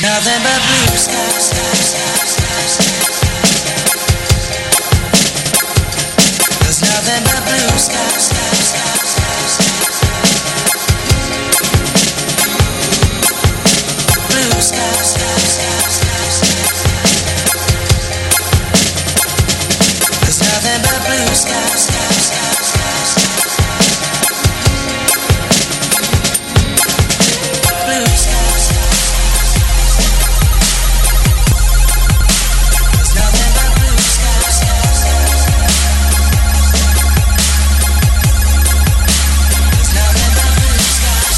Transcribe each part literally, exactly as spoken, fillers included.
nothing but blue skies. There's nothing but blue skies. Blue skies. There's nothing but blue skies. Blue skies. There's nothing but blue skies. There's nothing but blue skies.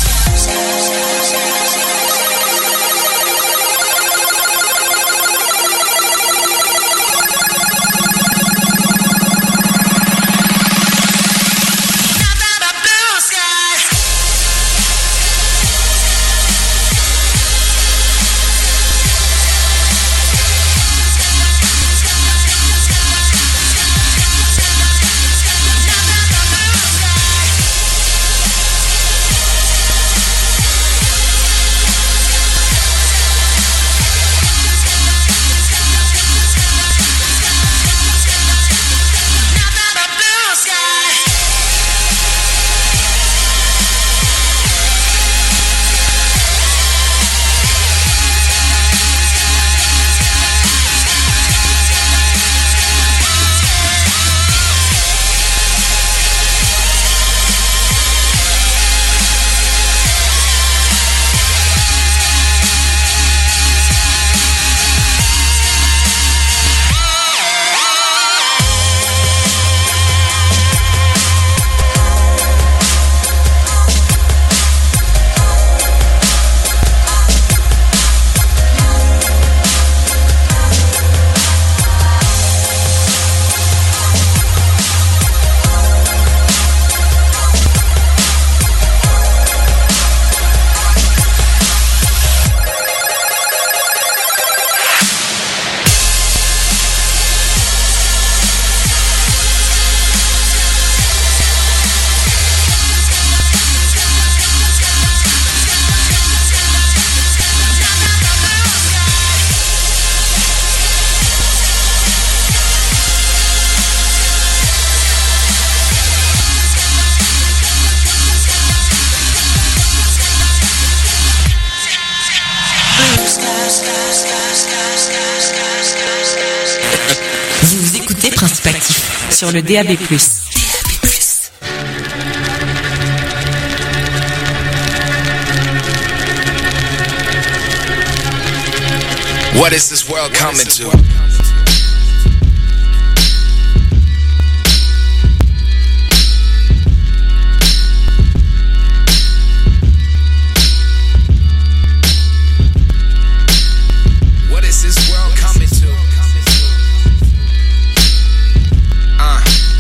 Vous écoutez Principe Actif sur le D A B plus. What is this world coming to? What is this world coming to? Uh.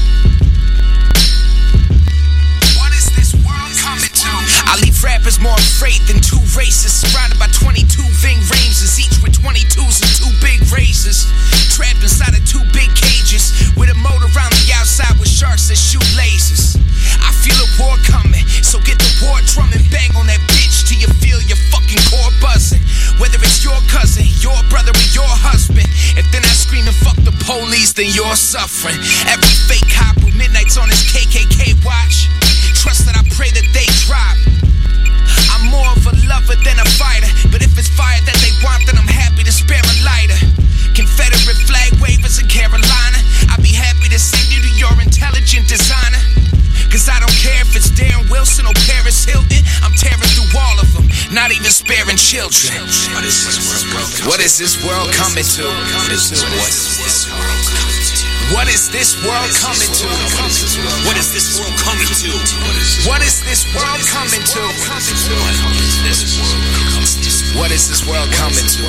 What is this world coming to? I leave rappers more afraid than two races, surrounded by twenty-two Ving Rangers, each with twenty-twos and two big razors. Trapped inside of two big cages, with a motor around the outside with sharks that shoot lasers. I feel a war coming, so get the war drum and bang on that bitch till you feel your fucking core buzzing. Whether it's your cousin, your brother, or your husband, if they're not screaming fuck the police, then you're suffering. Every fake cop who midnight's on his K K K watch, trust that I pray that they drop. I'm more of a lover than a fighter, but if it's fire that they want, then I'm happy to spare a lighter. Confederate flag wavers in Carolina, I'd be happy to send you to your intelligent designer. Cause I don't care if it's Darren Wilson or Paris Hilton, I'm tearing through all of them, not even sparing children. What is this world, what is this world coming to? What is this world coming to? What is this world coming to? What is this world coming to? What is this world coming to? What is this world coming to?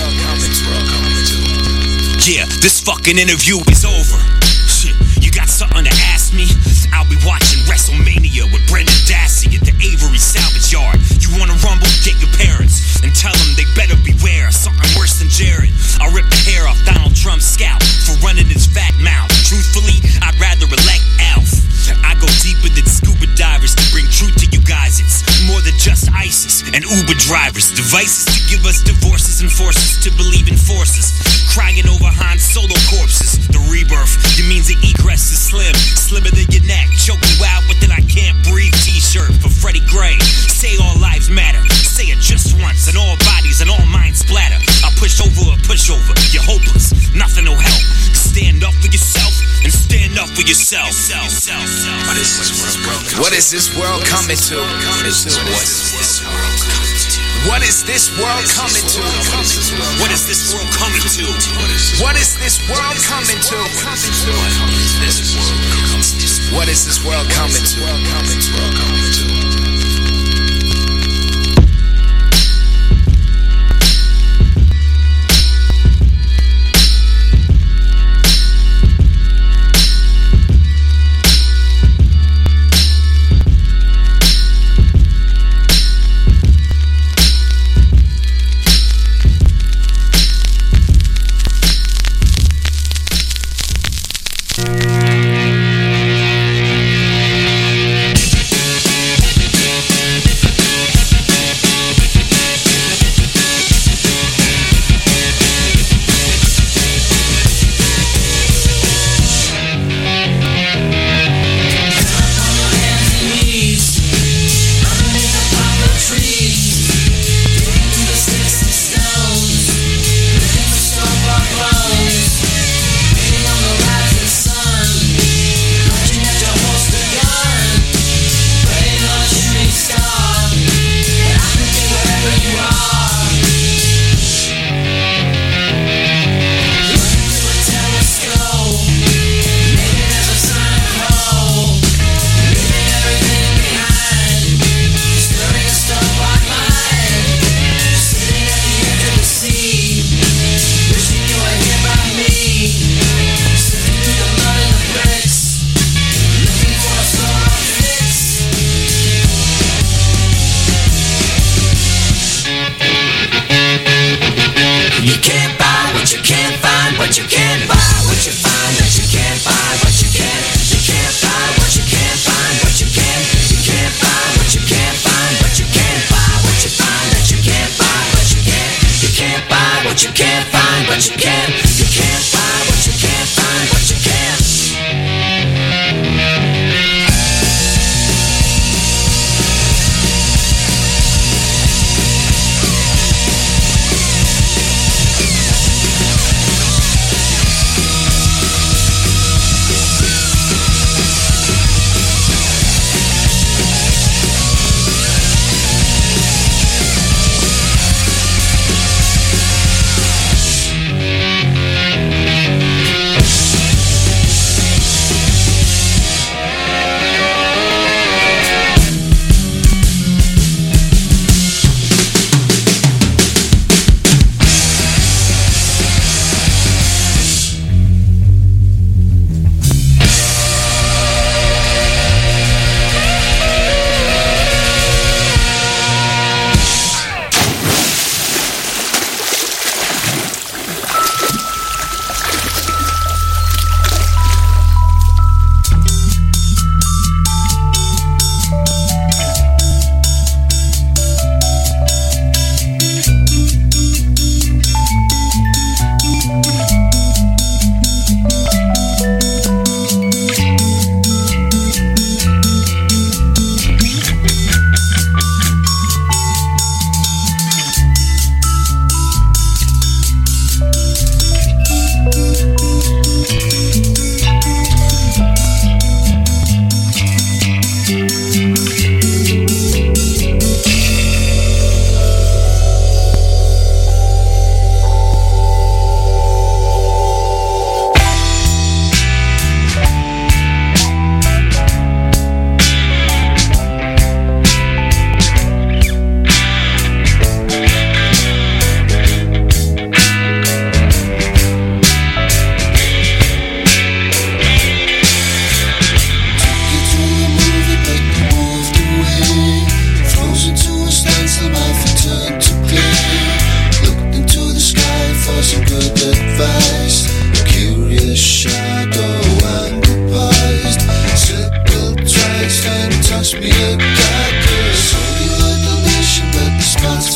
Yeah, this fucking interview is over. Shit, you got something to ask me? I'll be watching WrestleMania with Brendan Dassey at the Avery Salvage Yard. You wanna rumble? Get your parents and tell them they better beware something worse than Jared. I'll rip the hair off Donald Trump's scalp for running his fat mouth. Truthfully, I'd rather elect Alf. I go deeper than scuba divers to bring truth to you guys. It's more than just ISIS and Uber Uber drivers, devices to give us divorces and forces to believe in forces. Crying over Han Solo corpses. The rebirth, it means the egress is slim. Slimmer than your neck, choking wild with an I can't breathe t-shirt for Freddie Gray. Say all lives matter, say it just once, and all bodies and all minds splatter. I push over a pushover, you're hopeless, nothing will help. Stand up for yourself and stand up for yourself. What is this world? What is this world coming to? What is this world? What is this world coming to? What is this world coming to? What is this world coming to? What is this world coming to? Touch me a dagger. So you like the nation, but the spots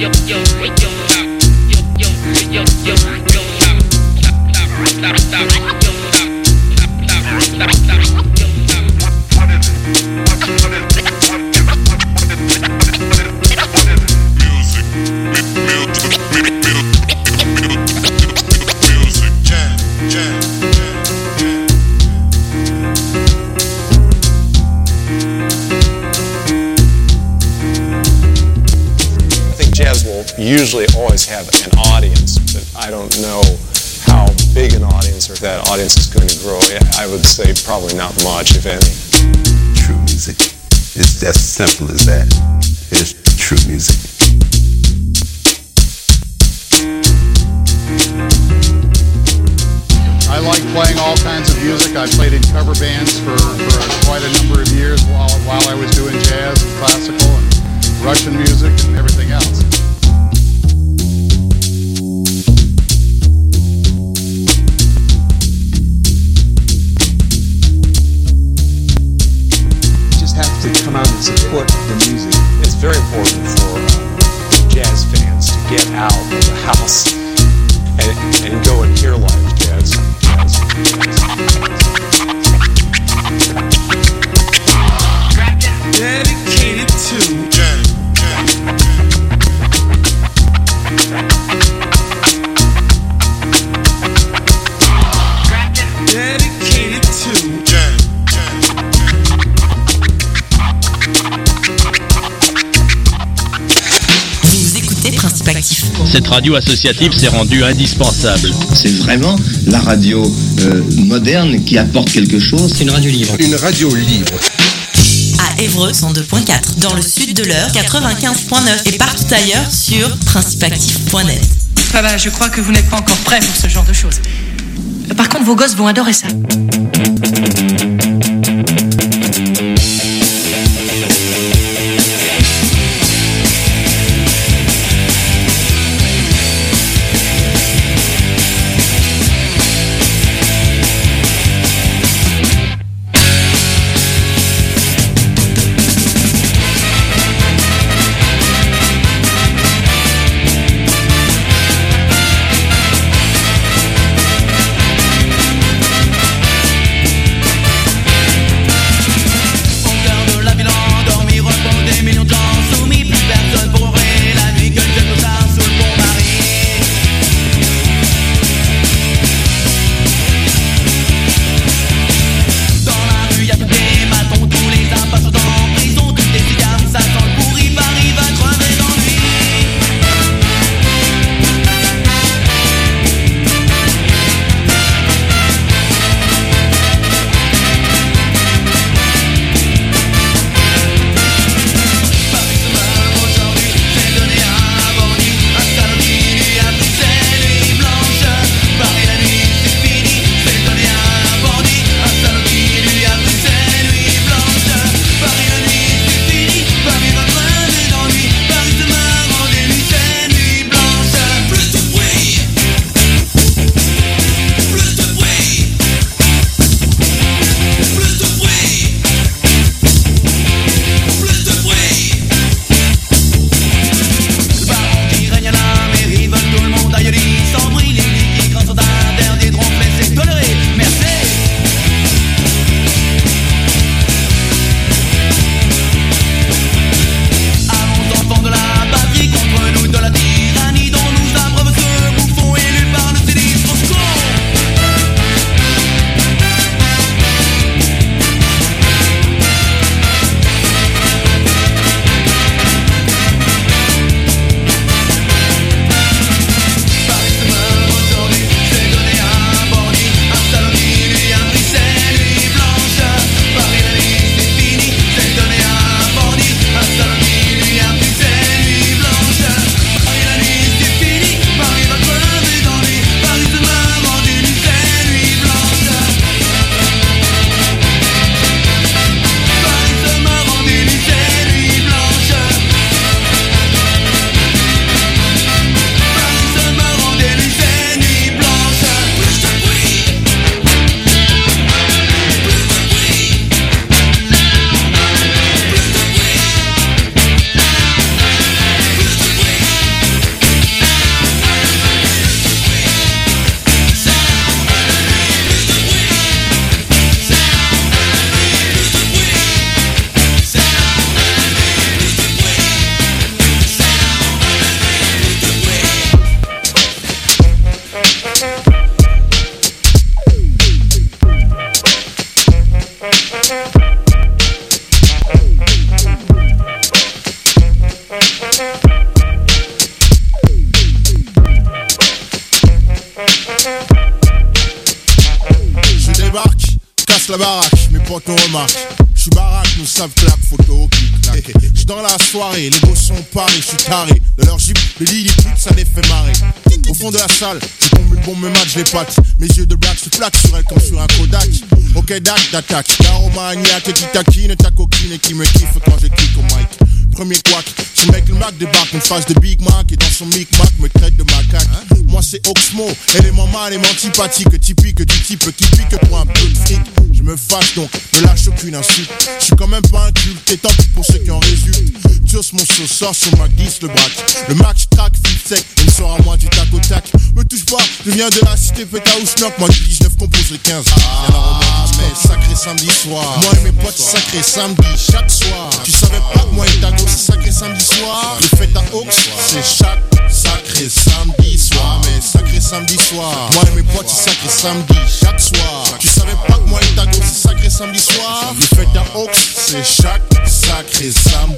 Usually always have an audience, but I don't know how big an audience or if that audience is going to grow. I would say probably not much, if any. True music. It's as simple as that. It's true music. I like playing all kinds of music. I played in cover bands for, for quite a number of years while, while I was doing jazz and classical and Russian music and everything else. Have to come out and support the music. It's very important for uh, jazz fans to get out of the house and, and go and hear live jazz. jazz, jazz. Dedicated to jazz. Dedicated to jazz. Principe actif. Cette radio associative s'est rendue indispensable. C'est vraiment la radio euh, moderne qui apporte quelque chose. C'est une radio libre. Une radio libre. À Évreux, cent deux virgule quatre. Dans le sud de l'Eure, quatre-vingt-quinze virgule neuf. Et partout ailleurs sur principe actif point net. Ah bah, je crois que vous n'êtes pas encore prêts pour ce genre de choses. Par contre, vos gosses vont adorer ça. lance la baraque, mes potes on remarque. J'suis baraque, nous savent claque, photo, clic, clac. J'suis dans la soirée, les gosses sont parés, j'suis taré. De leur jeep, le lit, les putes, ça les fait marrer. Au fond de la salle, je tombe une bombe, me match les pattes. Mes yeux de black se plaquent sur elle comme sur un Kodak. Ok, date d'attaque, l'aromagnac qui taquine, ta coquine et qui me kiffe quand je kick au mic. Premier quack, ce mec le Mac débarque une face de Big Mac et dans son micmac me traite de macaque. Moi c'est Oxmo, élément mal et antipathique, typique du type qui pique pour un peu de fric. Je me fâche donc, ne lâche aucune insulte. Je suis quand même pas inculte, et tant pis pour ceux qui en résultent. Tuos mon sauce sort sur ma glisse le braque. Le match track, flip sec, il me sort à moi du tac au tac. Me touche pas, je viens de la cité Pétaouchnock. Moi du dix-neuf compose le quinze. Ah, mais sacré samedi soir. Moi et mes potes, sacré samedi chaque soir. Tu savais pas que moi et ta go, c'est sacré samedi soir. Le fête à Aux, c'est chaque sacré samedi soir. Mais sacré samedi soir. Moi et mes potes, c'est sacré samedi chaque soir. Tu savais pas que moi et ta go, c'est sacré samedi soir. Le fête à Aux, c'est chaque sacré samedi.